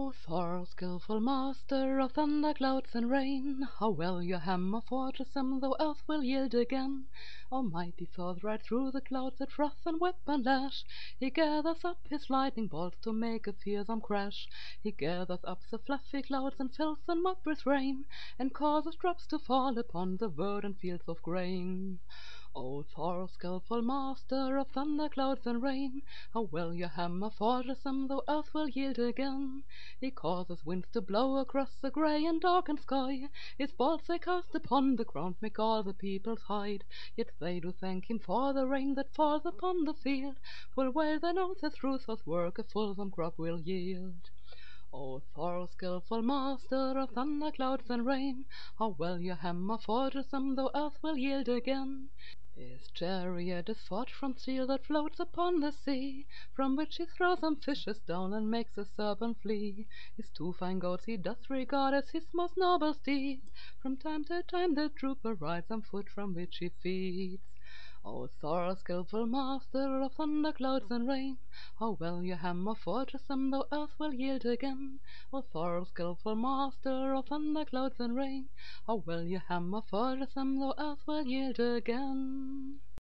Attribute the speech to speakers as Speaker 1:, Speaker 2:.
Speaker 1: O Thor, skilful master of thunder, clouds, and rain, how well your hammer forges them, though earth will yield again. O mighty Thor, right through the clouds that froth and whip and lash, he gathers up his lightning bolts to make a fearsome crash. He gathers up the fluffy clouds and fills them up with rain, and causes drops to fall upon the verdant fields of grain. O Thor, skilful master of thunder, clouds, and rain, how well your hammer forges them, though earth will yield again. He causes winds to blow across the grey and darkened sky, his bolts they cast upon the ground make all the peoples hide, yet they do thank him for the rain that falls upon the field, full well they know that through Thor's work a fulsome crop will yield. O Thor, skilful master of thunder, clouds, and rain, how well your hammer forges them, though earth will yield again. His chariot is forged from steel that floats upon the sea, from which he throws some fishes down and makes a serpent flee. His two fine goats he doth regard as his most noble steeds, from time to time the trooper rides on foot from which he feeds. O Thor, skilful master of thunder, clouds, and rain, how well your hammer forges them, though earth will yield again. O Thor, skilful master of thunder, clouds, and rain, how well your hammer forges them, though earth will yield again.